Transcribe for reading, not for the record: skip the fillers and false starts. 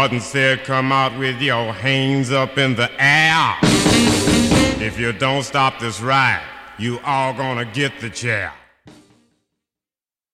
Gordon said, come out with your hands up in the air. If you don't stop this ride, you all gonna get the chair.